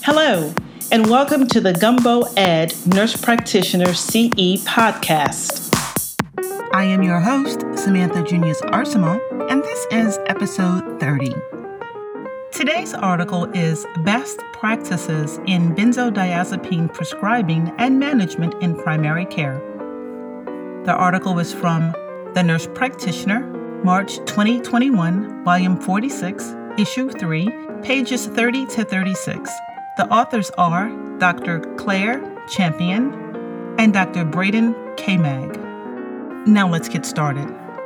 Hello, and welcome to the Gumbo Ed Nurse Practitioner CE podcast. I am your host, Samantha Junius Arsenal, and this is episode 30. Today's article is Best Practices in Benzodiazepine Prescribing and Management in Primary Care. The article is from The Nurse Practitioner, March 2021, Volume 46, Issue 3, pages 30 to 36. The authors are Dr. Claire Champion and Dr. Braden K-Mag. Now let's get started.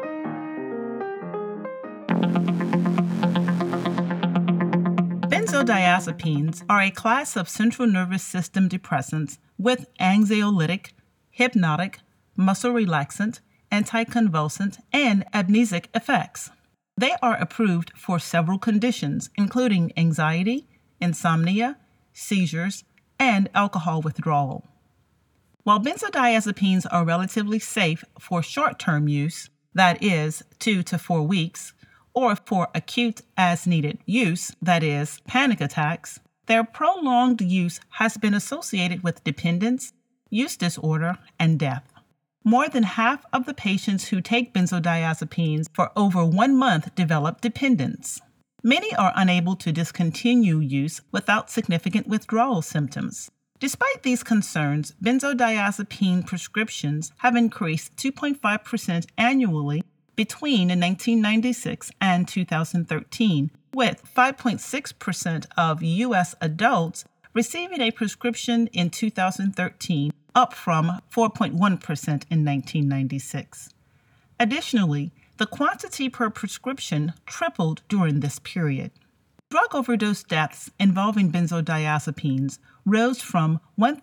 Benzodiazepines are a class of central nervous system depressants with anxiolytic, hypnotic, muscle relaxant, anticonvulsant, and amnesic effects. They are approved for several conditions, including anxiety, insomnia, seizures, and alcohol withdrawal. While benzodiazepines are relatively safe for short-term use, that is, 2 to 4 weeks, or for acute as-needed use, that is, panic attacks, their prolonged use has been associated with dependence, use disorder, and death. More than half of the patients who take benzodiazepines for over 1 month develop dependence. Many are unable to discontinue use without significant withdrawal symptoms. Despite these concerns, benzodiazepine prescriptions have increased 2.5% annually between 1996 and 2013, with 5.6% of U.S. adults receiving a prescription in 2013, up from 4.1% in 1996. Additionally, the quantity per prescription tripled during this period. Drug overdose deaths involving benzodiazepines rose from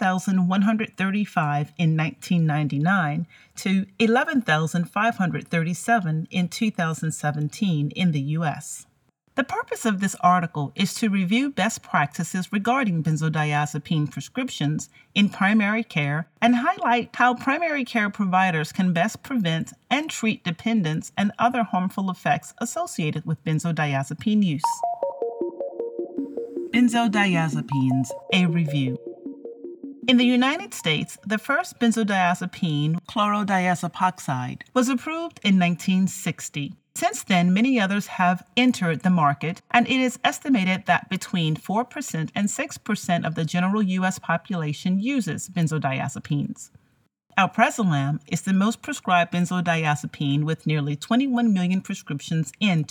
1,135 in 1999 to 11,537 in 2017 in the U.S. The purpose of this article is to review best practices regarding benzodiazepine prescriptions in primary care and highlight how primary care providers can best prevent and treat dependence and other harmful effects associated with benzodiazepine use. Benzodiazepines, a review. In the United States, the first benzodiazepine, chlorodiazepoxide, was approved in 1960. Since then, many others have entered the market, and it is estimated that between 4% and 6% of the general U.S. population uses benzodiazepines. Alprazolam is the most prescribed benzodiazepine with nearly 21 million prescriptions in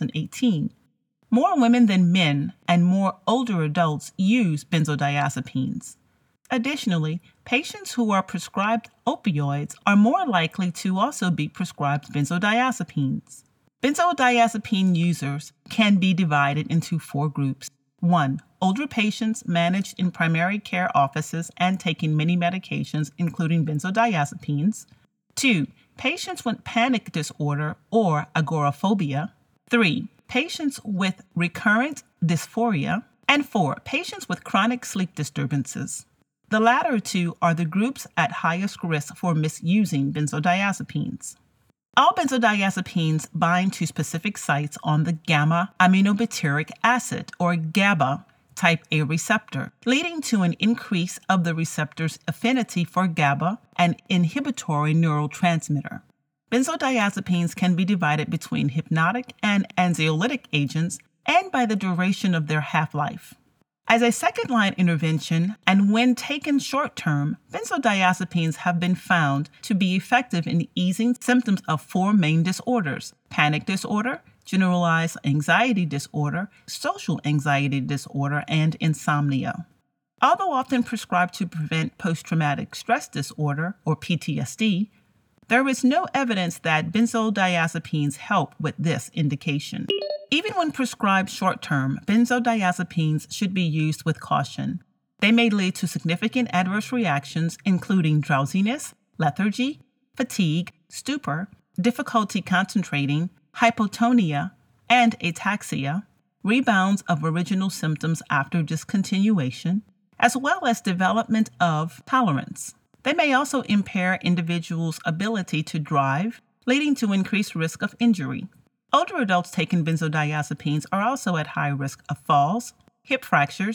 2018. More women than men and more older adults use benzodiazepines. Additionally, patients who are prescribed opioids are more likely to also be prescribed benzodiazepines. Benzodiazepine users can be divided into 4 groups. 1. Older patients managed in primary care offices and taking many medications, including benzodiazepines. 2. Patients with panic disorder or agoraphobia. 3. Patients with recurrent dysphoria. And 4. Patients with chronic sleep disturbances. The latter 2 are the groups at highest risk for misusing benzodiazepines. All benzodiazepines bind to specific sites on the gamma-aminobutyric acid, or GABA, type A receptor, leading to an increase of the receptor's affinity for GABA, an inhibitory neurotransmitter. Benzodiazepines can be divided between hypnotic and anxiolytic agents and by the duration of their half-life. As a second-line intervention, and when taken short-term, benzodiazepines have been found to be effective in easing symptoms of 4 main disorders: panic disorder, generalized anxiety disorder, social anxiety disorder, and insomnia. Although often prescribed to prevent post-traumatic stress disorder, or PTSD, there is no evidence that benzodiazepines help with this indication. Even when prescribed short-term, benzodiazepines should be used with caution. They may lead to significant adverse reactions, including drowsiness, lethargy, fatigue, stupor, difficulty concentrating, hypotonia, and ataxia, rebounds of original symptoms after discontinuation, as well as development of tolerance. They may also impair individuals' ability to drive, leading to increased risk of injury. Older adults taking benzodiazepines are also at high risk of falls, hip fractures,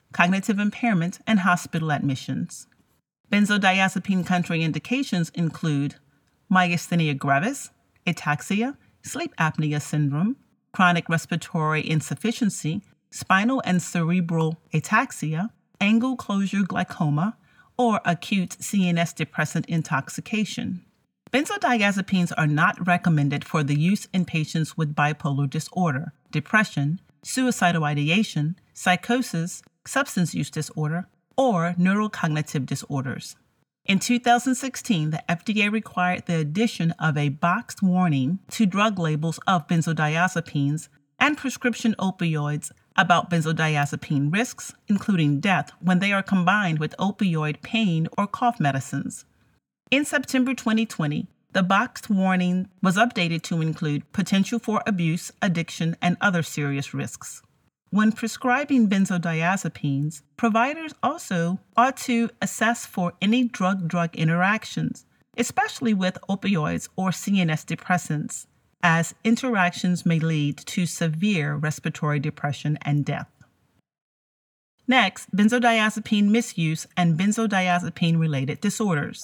cognitive impairment, and hospital admissions. Benzodiazepine contraindications include myasthenia gravis, ataxia, sleep apnea syndrome, chronic respiratory insufficiency, spinal and cerebral ataxia, angle closure glaucoma, or acute CNS depressant intoxication. Benzodiazepines are not recommended for the use in patients with bipolar disorder, depression, suicidal ideation, psychosis, substance use disorder, or neurocognitive disorders. In 2016, the FDA required the addition of a boxed warning to drug labels of benzodiazepines and prescription opioids about benzodiazepine risks, including death, when they are combined with opioid pain or cough medicines. In September 2020, the boxed warning was updated to include potential for abuse, addiction, and other serious risks. When prescribing benzodiazepines, providers also ought to assess for any drug-drug interactions, especially with opioids or CNS depressants, as interactions may lead to severe respiratory depression and death. Next, benzodiazepine misuse and benzodiazepine-related disorders.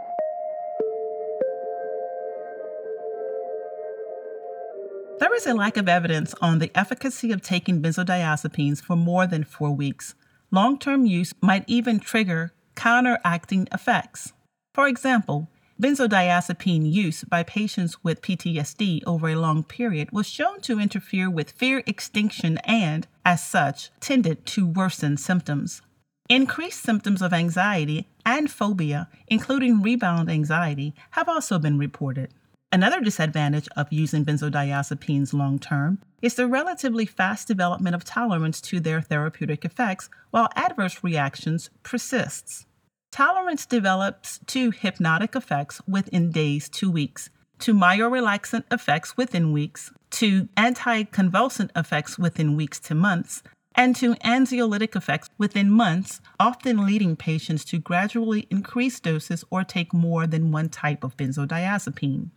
There is a lack of evidence on the efficacy of taking benzodiazepines for more than 4 weeks. Long-term use might even trigger counteracting effects. For example, benzodiazepine use by patients with PTSD over a long period was shown to interfere with fear extinction and, as such, tended to worsen symptoms. Increased symptoms of anxiety and phobia, including rebound anxiety, have also been reported. Another disadvantage of using benzodiazepines long-term is the relatively fast development of tolerance to their therapeutic effects while adverse reactions persists. Tolerance develops to hypnotic effects within days to weeks, to myorelaxant effects within weeks, to anticonvulsant effects within weeks to months, and to anxiolytic effects within months, often leading patients to gradually increase doses or take more than one type of benzodiazepine.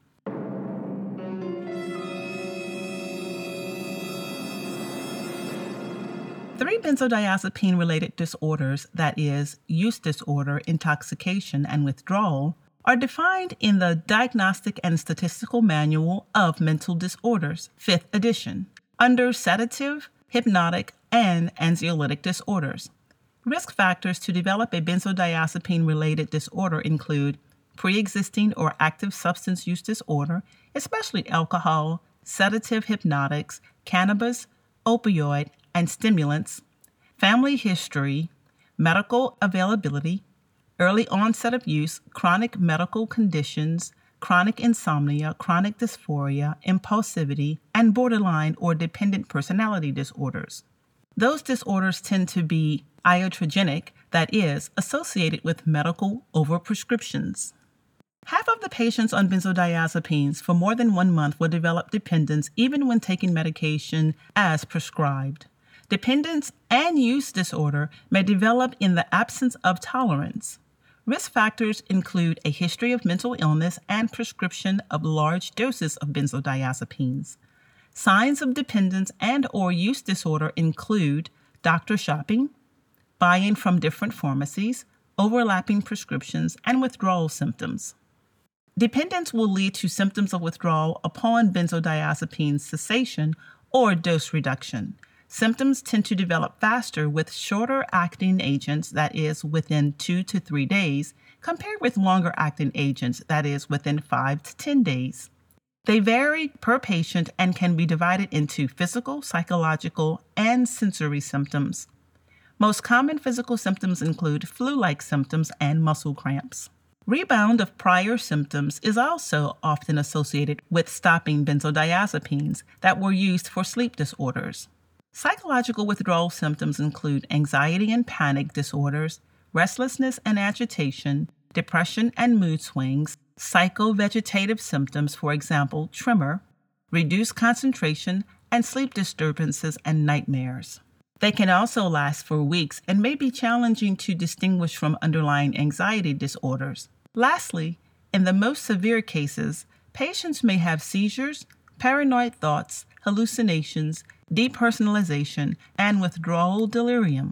Three benzodiazepine-related disorders, that is, use disorder, intoxication, and withdrawal, are defined in the Diagnostic and Statistical Manual of Mental Disorders, 5th edition, under sedative, hypnotic, and anxiolytic disorders. Risk factors to develop a benzodiazepine-related disorder include pre-existing or active substance use disorder, especially alcohol, sedative hypnotics, cannabis, opioid, and stimulants, family history, medical availability, early onset of use, chronic medical conditions, chronic insomnia, chronic dysphoria, impulsivity, and borderline or dependent personality disorders. Those disorders tend to be iatrogenic, that is, associated with medical overprescriptions. Half of the patients on benzodiazepines for more than 1 month will develop dependence even when taking medication as prescribed. Dependence and use disorder may develop in the absence of tolerance. Risk factors include a history of mental illness and prescription of large doses of benzodiazepines. Signs of dependence and/or use disorder include doctor shopping, buying from different pharmacies, overlapping prescriptions, and withdrawal symptoms. Dependence will lead to symptoms of withdrawal upon benzodiazepine cessation or dose reduction. Symptoms tend to develop faster with shorter acting agents, that is, within 2 to 3 days, compared with longer acting agents, that is, within 5 to 10 days. They vary per patient and can be divided into physical, psychological, and sensory symptoms. Most common physical symptoms include flu-like symptoms and muscle cramps. Rebound of prior symptoms is also often associated with stopping benzodiazepines that were used for sleep disorders. Psychological withdrawal symptoms include anxiety and panic disorders, restlessness and agitation, depression and mood swings, psychovegetative symptoms, for example, tremor, reduced concentration, and sleep disturbances and nightmares. They can also last for weeks and may be challenging to distinguish from underlying anxiety disorders. Lastly, in the most severe cases, patients may have seizures, paranoid thoughts, hallucinations, depersonalization, and withdrawal delirium.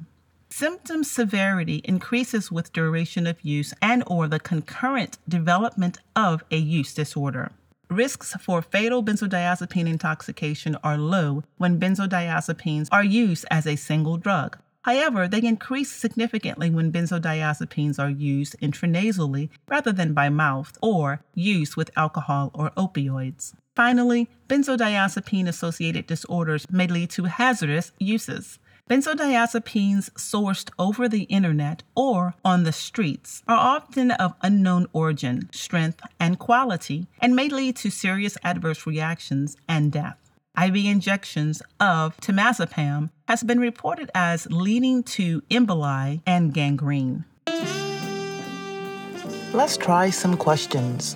Symptom severity increases with duration of use and/or the concurrent development of a use disorder. Risks for fatal benzodiazepine intoxication are low when benzodiazepines are used as a single drug. However, they increase significantly when benzodiazepines are used intranasally rather than by mouth or used with alcohol or opioids. Finally, benzodiazepine-associated disorders may lead to hazardous uses. Benzodiazepines sourced over the internet or on the streets are often of unknown origin, strength, and quality, and may lead to serious adverse reactions and death. IV injections of temazepam has been reported as leading to emboli and gangrene. Let's try some questions.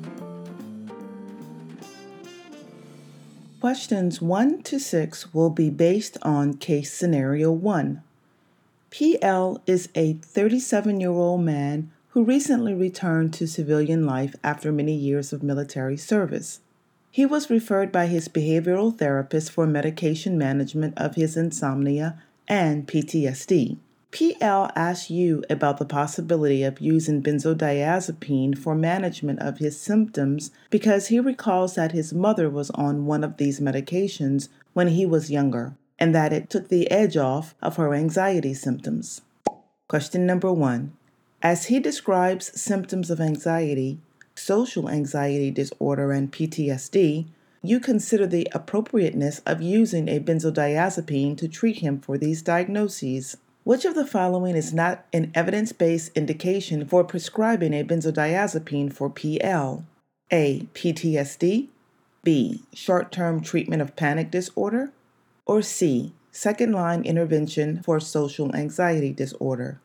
Questions 1 to 6 will be based on case scenario 1. PL is a 37-year-old man who recently returned to civilian life after many years of military service. He was referred by his behavioral therapist for medication management of his insomnia and PTSD. PL asks you about the possibility of using benzodiazepine for management of his symptoms because he recalls that his mother was on one of these medications when he was younger, and that it took the edge off of her anxiety symptoms. Question number 1. As he describes symptoms of anxiety, social anxiety disorder, and PTSD, you consider the appropriateness of using a benzodiazepine to treat him for these diagnoses. Which of the following is not an evidence-based indication for prescribing a benzodiazepine for PL? A. PTSD, B. Short-term treatment of panic disorder, or C. Second-line intervention for social anxiety disorder?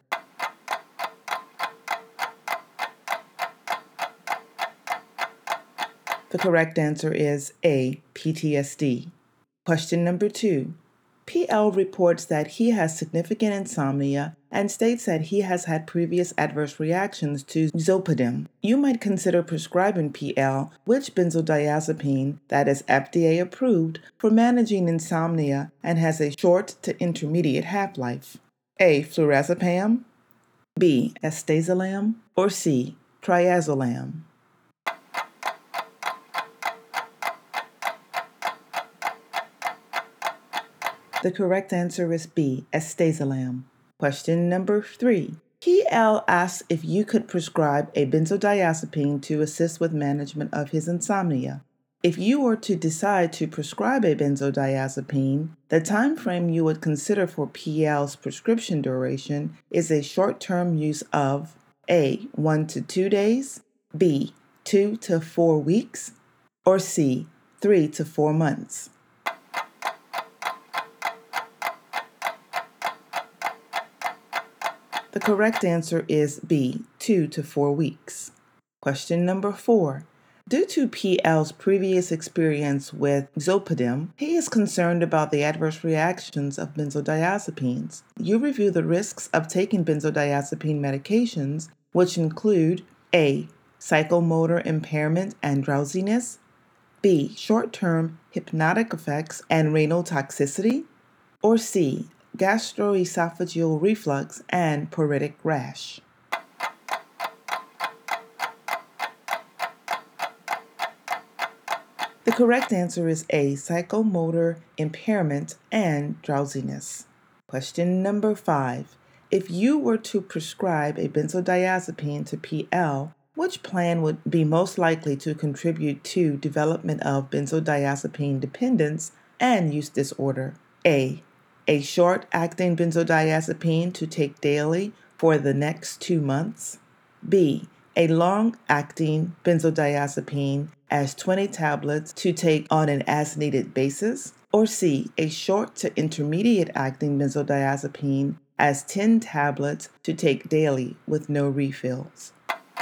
The correct answer is A. PTSD. Question number 2. PL reports that he has significant insomnia and states that he has had previous adverse reactions to Zolpidem. You might consider prescribing PL which benzodiazepine that is FDA approved for managing insomnia and has a short to intermediate half-life. A. Flurazepam, B. Estazolam, or C. Triazolam? The correct answer is B. Estazolam. Question number 3. PL asks if you could prescribe a benzodiazepine to assist with management of his insomnia. If you were to decide to prescribe a benzodiazepine, the time frame you would consider for PL's prescription duration is a short-term use of A. 1 to 2 days, B. 2 to 4 weeks, or C. 3 to 4 months. The correct answer is B. 2 to 4 weeks. Question number 4. Due to PL's previous experience with Zolpidem, he is concerned about the adverse reactions of benzodiazepines. You review the risks of taking benzodiazepine medications, which include A. Psychomotor impairment and drowsiness, B. Short-term hypnotic effects and renal toxicity, or C. Gastroesophageal reflux and pruritic rash. The correct answer is A. Psychomotor impairment and drowsiness. Question number 5. If you were to prescribe a benzodiazepine to PL, which plan would be most likely to contribute to development of benzodiazepine dependence and use disorder? A short-acting benzodiazepine to take daily for the next 2 months. B. A long-acting benzodiazepine as 20 tablets to take on an as-needed basis. Or C. A short to intermediate-acting benzodiazepine as 10 tablets to take daily with no refills.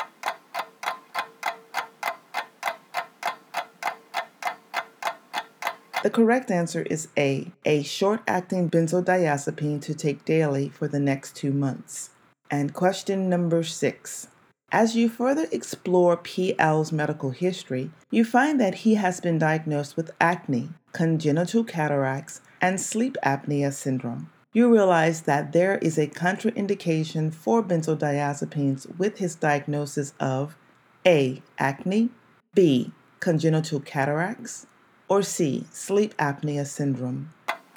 The correct answer is A short-acting benzodiazepine to take daily for the next 2 months. And question number 6. As you further explore PL's medical history, you find that he has been diagnosed with acne, congenital cataracts, and sleep apnea syndrome. you realize that there is a contraindication for benzodiazepines with his diagnosis of A. Acne, B. Congenital cataracts, or C. Sleep apnea syndrome.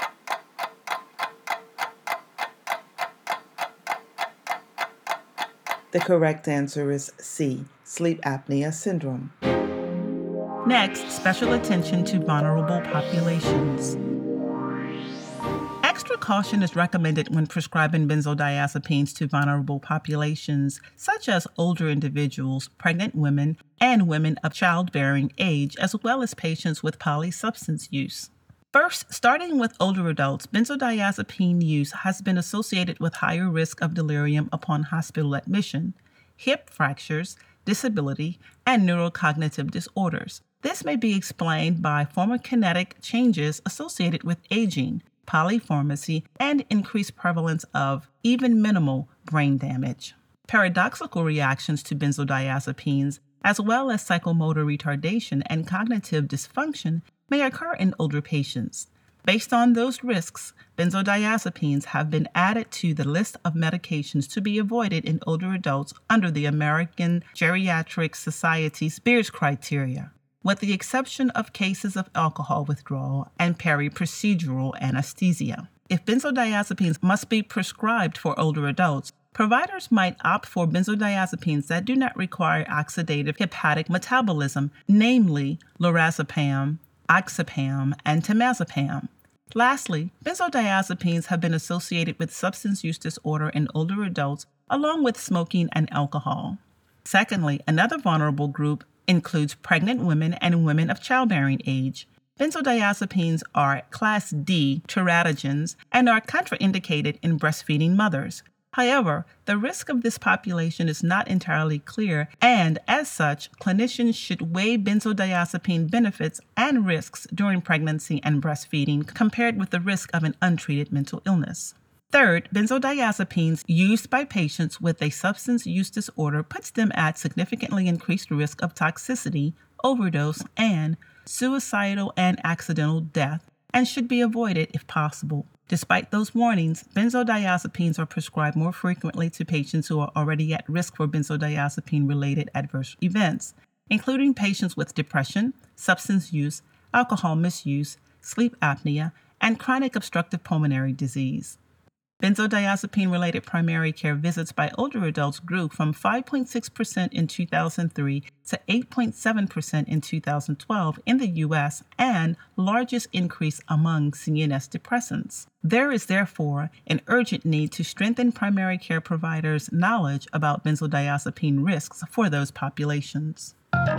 The correct answer is C. Sleep apnea syndrome. Next, special attention to vulnerable populations. Extra caution is recommended when prescribing benzodiazepines to vulnerable populations, such as older individuals, pregnant women, and women of childbearing age, as well as patients with polysubstance use. First, starting with older adults, benzodiazepine use has been associated with higher risk of delirium upon hospital admission, hip fractures, disability, and neurocognitive disorders. This may be explained by pharmacokinetic changes associated with aging, polypharmacy, and increased prevalence of even minimal brain damage. Paradoxical reactions to benzodiazepines, as well as psychomotor retardation and cognitive dysfunction, may occur in older patients. Based on those risks, benzodiazepines have been added to the list of medications to be avoided in older adults under the American Geriatric Society's Beers criteria, with the exception of cases of alcohol withdrawal and peri-procedural anesthesia. If benzodiazepines must be prescribed for older adults, providers might opt for benzodiazepines that do not require oxidative hepatic metabolism, namely lorazepam, oxapam, and temazepam. Lastly, benzodiazepines have been associated with substance use disorder in older adults, along with smoking and alcohol. Secondly, another vulnerable group includes pregnant women and women of childbearing age. Benzodiazepines are Class D teratogens and are contraindicated in breastfeeding mothers. However, the risk of this population is not entirely clear, and as such, clinicians should weigh benzodiazepine benefits and risks during pregnancy and breastfeeding compared with the risk of an untreated mental illness. Third, benzodiazepines used by patients with a substance use disorder puts them at significantly increased risk of toxicity, overdose, and suicidal and accidental death, and should be avoided if possible. Despite those warnings, benzodiazepines are prescribed more frequently to patients who are already at risk for benzodiazepine-related adverse events, including patients with depression, substance use, alcohol misuse, sleep apnea, and chronic obstructive pulmonary disease. Benzodiazepine-related primary care visits by older adults grew from 5.6% in 2003 to 8.7% in 2012 in the U.S. and largest increase among CNS depressants. There is therefore an urgent need to strengthen primary care providers' knowledge about benzodiazepine risks for those populations.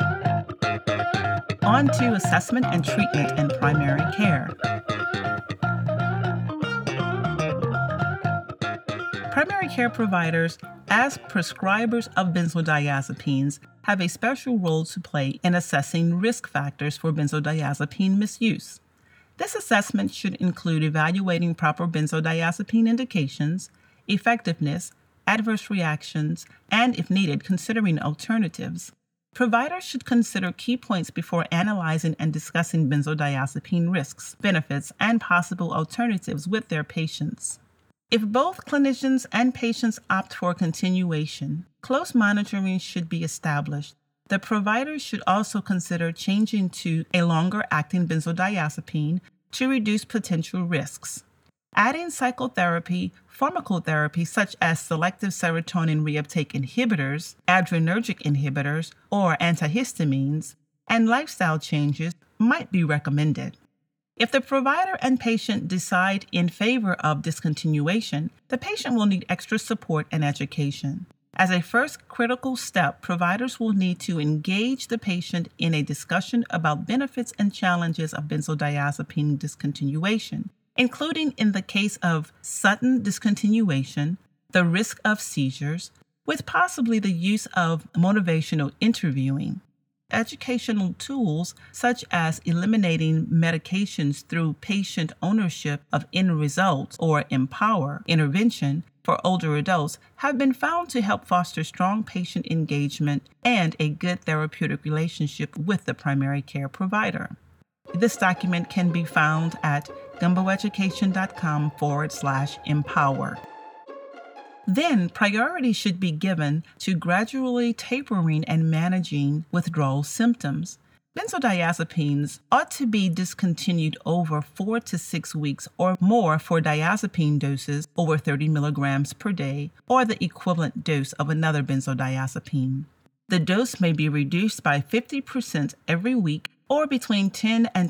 On to assessment and treatment in primary care. Primary care providers, as prescribers of benzodiazepines, have a special role to play in assessing risk factors for benzodiazepine misuse. This assessment should include evaluating proper benzodiazepine indications, effectiveness, adverse reactions, and, if needed, considering alternatives. Providers should consider key points before analyzing and discussing benzodiazepine risks, benefits, and possible alternatives with their patients. If both clinicians and patients opt for continuation, close monitoring should be established. The provider should also consider changing to a longer-acting benzodiazepine to reduce potential risks. Adding psychotherapy, pharmacotherapy such as selective serotonin reuptake inhibitors, adrenergic inhibitors, or antihistamines, and lifestyle changes might be recommended. If the provider and patient decide in favor of discontinuation, the patient will need extra support and education. As a first critical step, providers will need to engage the patient in a discussion about benefits and challenges of benzodiazepine discontinuation, including in the case of sudden discontinuation, the risk of seizures, with possibly the use of motivational interviewing. Educational tools such as eliminating medications through patient ownership of end results or Empower intervention for older adults have been found to help foster strong patient engagement and a good therapeutic relationship with the primary care provider. This document can be found at gumboeducation.com/empower. Then, priority should be given to gradually tapering and managing withdrawal symptoms. Benzodiazepines ought to be discontinued over 4 to 6 weeks or more for diazepine doses over 30 milligrams per day or the equivalent dose of another benzodiazepine. The dose may be reduced by 50% every week or between 10 and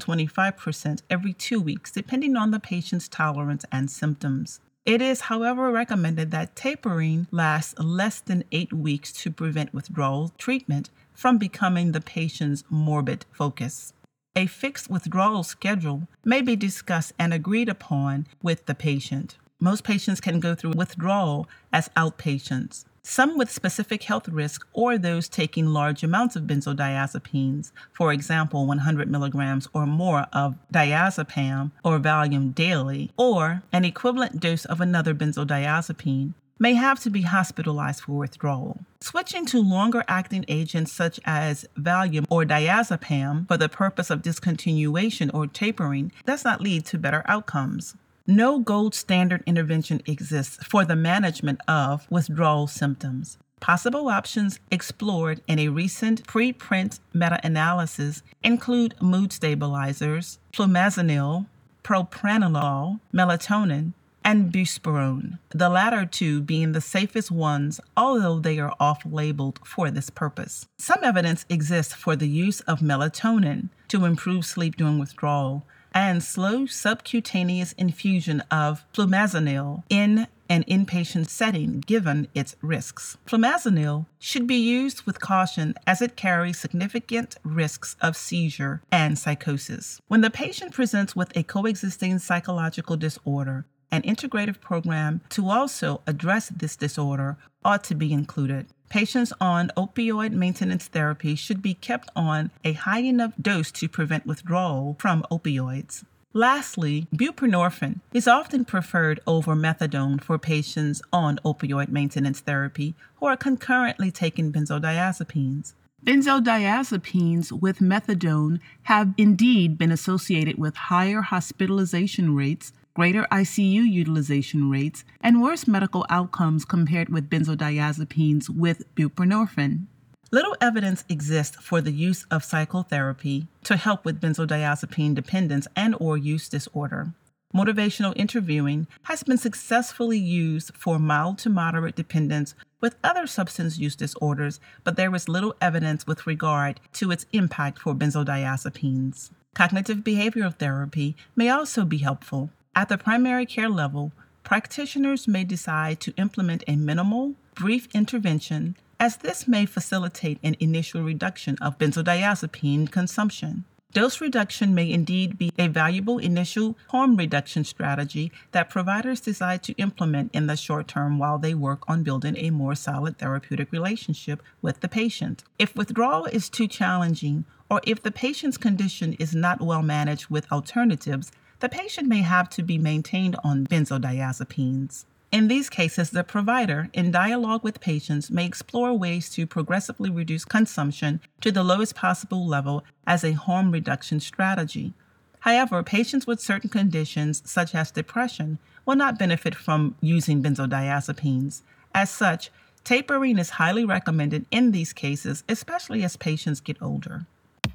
25% every 2 weeks, depending on the patient's tolerance and symptoms. It is, however, recommended that tapering lasts less than 8 weeks to prevent withdrawal treatment from becoming the patient's morbid focus. A fixed withdrawal schedule may be discussed and agreed upon with the patient. Most patients can go through withdrawal as outpatients. Some with specific health risk or those taking large amounts of benzodiazepines, for example, 100 milligrams or more of diazepam or Valium daily, or an equivalent dose of another benzodiazepine, may have to be hospitalized for withdrawal. Switching to longer-acting agents such as Valium or diazepam for the purpose of discontinuation or tapering does not lead to better outcomes. No gold standard intervention exists for the management of withdrawal symptoms. Possible options explored in a recent preprint meta-analysis include mood stabilizers, flumazenil, propranolol, melatonin, and buspirone, the latter two being the safest ones, although they are off-labeled for this purpose. Some evidence exists for the use of melatonin to improve sleep during withdrawal, and slow subcutaneous infusion of flumazenil in an inpatient setting given its risks. Flumazenil should be used with caution as it carries significant risks of seizure and psychosis. When the patient presents with a coexisting psychological disorder, an integrative program to also address this disorder ought to be included. Patients on opioid maintenance therapy should be kept on a high enough dose to prevent withdrawal from opioids. Lastly, buprenorphine is often preferred over methadone for patients on opioid maintenance therapy who are concurrently taking benzodiazepines. Benzodiazepines with methadone have indeed been associated with higher hospitalization rates, greater ICU utilization rates, and worse medical outcomes compared with benzodiazepines with buprenorphine. Little evidence exists for the use of psychotherapy to help with benzodiazepine dependence and/or use disorder. Motivational interviewing has been successfully used for mild to moderate dependence with other substance use disorders, but there is little evidence with regard to its impact for benzodiazepines. Cognitive behavioral therapy may also be helpful. At the primary care level, practitioners may decide to implement a minimal, brief intervention, as this may facilitate an initial reduction of benzodiazepine consumption. Dose reduction may indeed be a valuable initial harm reduction strategy that providers decide to implement in the short term while they work on building a more solid therapeutic relationship with the patient. If withdrawal is too challenging, or if the patient's condition is not well managed with alternatives, the patient may have to be maintained on benzodiazepines. In these cases, the provider, in dialogue with patients, may explore ways to progressively reduce consumption to the lowest possible level as a harm reduction strategy. However, patients with certain conditions, such as depression, will not benefit from using benzodiazepines. As such, tapering is highly recommended in these cases, especially as patients get older.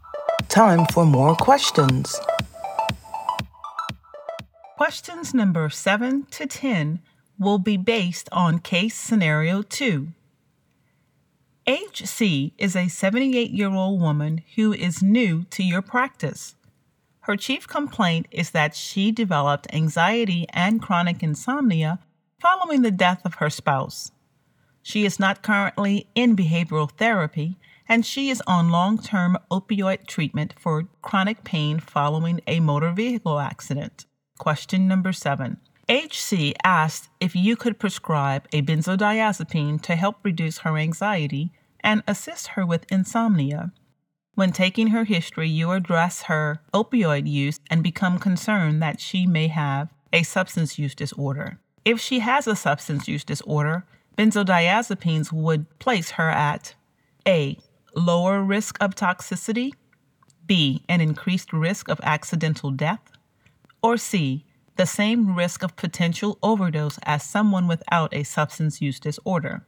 Time for more questions. Questions number 7 to 10 will be based on case scenario 2. HC is a 78-year-old woman who is new to your practice. Her chief complaint is that she developed anxiety and chronic insomnia following the death of her spouse. She is not currently in behavioral therapy, and she is on long-term opioid treatment for chronic pain following a motor vehicle accident. Question number 7. HC asked if you could prescribe a benzodiazepine to help reduce her anxiety and assist her with insomnia. When taking her history, you address her opioid use and become concerned that she may have a substance use disorder. If she has a substance use disorder, benzodiazepines would place her at A. Lower risk of toxicity, B. An increased risk of accidental death, Or C, the same risk of potential overdose as someone without a substance use disorder?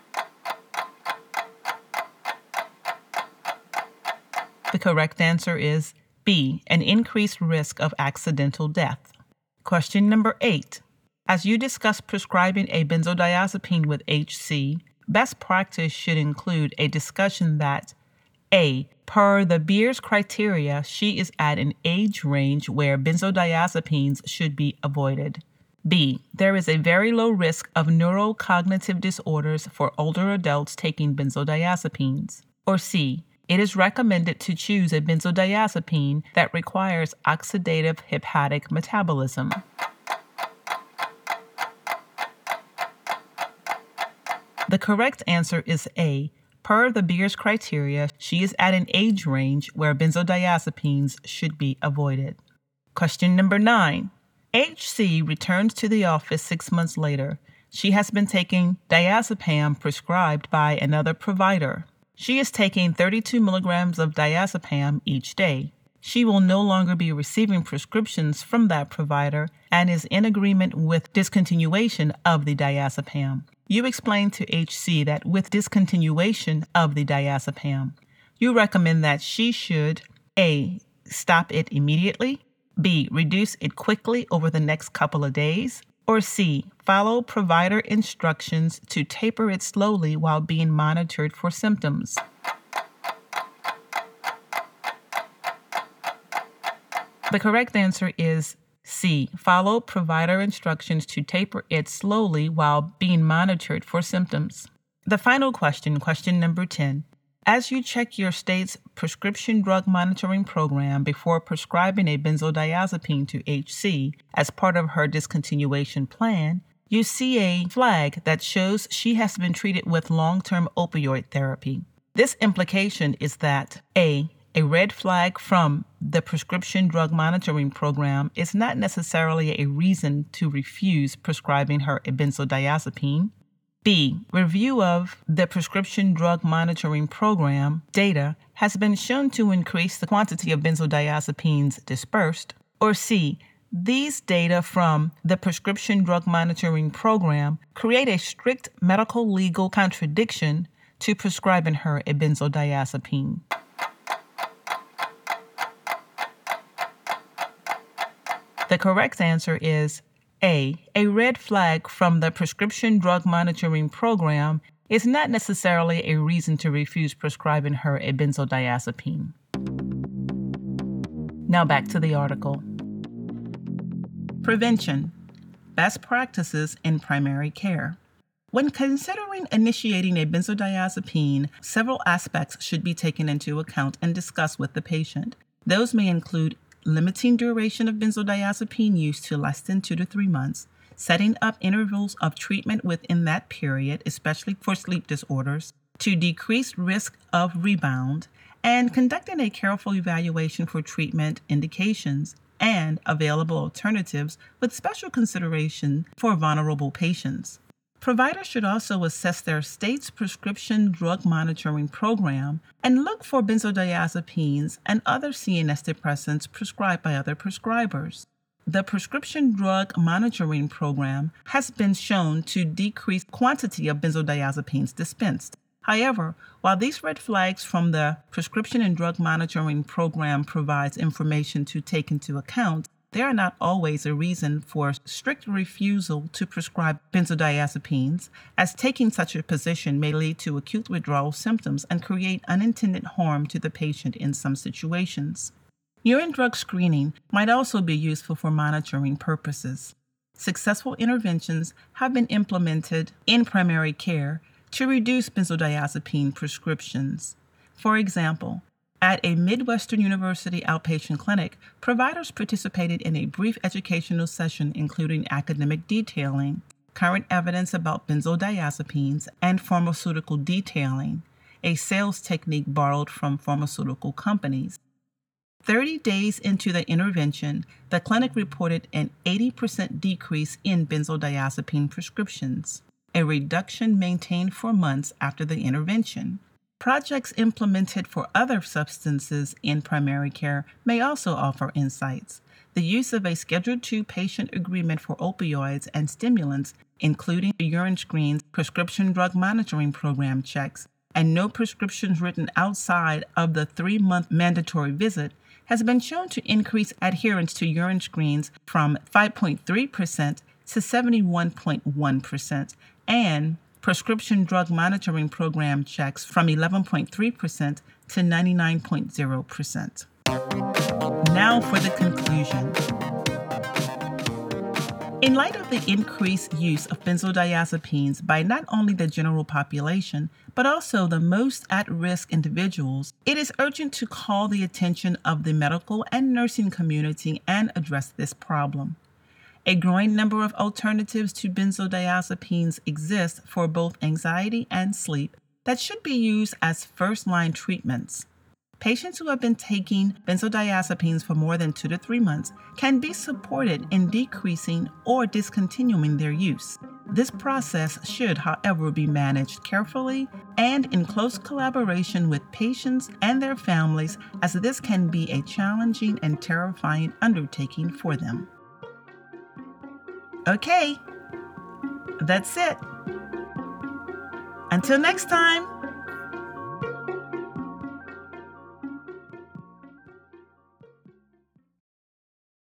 The correct answer is B, an increased risk of accidental death. Question number 8. As you discuss prescribing a benzodiazepine with HC, best practice should include a discussion that A, per the Beers criteria, she is at an age range where benzodiazepines should be avoided. B, there is a very low risk of neurocognitive disorders for older adults taking benzodiazepines. Or C, it is recommended to choose a benzodiazepine that requires oxidative hepatic metabolism. The correct answer is A. Per the Beers criteria, she is at an age range where benzodiazepines should be avoided. Question number 9. HC returns to the office 6 months later. She has been taking diazepam prescribed by another provider. She is taking 32 milligrams of diazepam each day. She will no longer be receiving prescriptions from that provider and is in agreement with discontinuation of the diazepam. You explain to HC that with discontinuation of the diazepam, you recommend that she should A, stop it immediately, B, reduce it quickly over the next couple of days, or C, follow provider instructions to taper it slowly while being monitored for symptoms. The correct answer is C, follow provider instructions to taper it slowly while being monitored for symptoms. The final question, question number 10. As you check your state's prescription drug monitoring program before prescribing a benzodiazepine to HC as part of her discontinuation plan, you see a flag that shows she has been treated with long-term opioid therapy. This implication is that A red flag from the prescription drug monitoring program is not necessarily a reason to refuse prescribing her a benzodiazepine. B, review of the prescription drug monitoring program data has been shown to increase the quantity of benzodiazepines dispersed. Or C, these data from the prescription drug monitoring program create a strict medical legal contradiction to prescribing her a benzodiazepine. The correct answer is A red flag from the prescription drug monitoring program is not necessarily a reason to refuse prescribing her a benzodiazepine. Now back to the article. Prevention. Best practices in primary care. When considering initiating a benzodiazepine, several aspects should be taken into account and discussed with the patient. Those may include limiting duration of benzodiazepine use to less than 2 to 3 months, setting up intervals of treatment within that period, especially for sleep disorders, to decrease risk of rebound, and conducting a careful evaluation for treatment indications and available alternatives with special consideration for vulnerable patients. Providers should also assess their state's prescription drug monitoring program and look for benzodiazepines and other CNS depressants prescribed by other prescribers. The prescription drug monitoring program has been shown to decrease quantity of benzodiazepines dispensed. However, while these red flags from the prescription and drug monitoring program provides information to take into account, they are not always a reason for strict refusal to prescribe benzodiazepines, as taking such a position may lead to acute withdrawal symptoms and create unintended harm to the patient in some situations. Urine drug screening might also be useful for monitoring purposes. Successful interventions have been implemented in primary care to reduce benzodiazepine prescriptions. For example, at a Midwestern University outpatient clinic, providers participated in a brief educational session including academic detailing, current evidence about benzodiazepines, and pharmaceutical detailing, a sales technique borrowed from pharmaceutical companies. 30 days into the intervention, the clinic reported an 80% decrease in benzodiazepine prescriptions, a reduction maintained for months after the intervention. Projects implemented for other substances in primary care may also offer insights. the use of a Schedule II patient agreement for opioids and stimulants, including urine screens, prescription drug monitoring program checks, and no prescriptions written outside of the 3-month mandatory visit, has been shown to increase adherence to urine screens from 5.3% to 71.1%, and prescription drug monitoring program checks from 11.3% to 99.0%. Now for the conclusion. In light of the increased use of benzodiazepines by not only the general population, but also the most at-risk individuals, it is urgent to call the attention of the medical and nursing community and address this problem. A growing number of alternatives to benzodiazepines exist for both anxiety and sleep that should be used as first-line treatments. Patients who have been taking benzodiazepines for more than 2 to 3 months can be supported in decreasing or discontinuing their use. This process should, however, be managed carefully and in close collaboration with patients and their families, as this can be a challenging and terrifying undertaking for them. Okay, that's it. Until next time.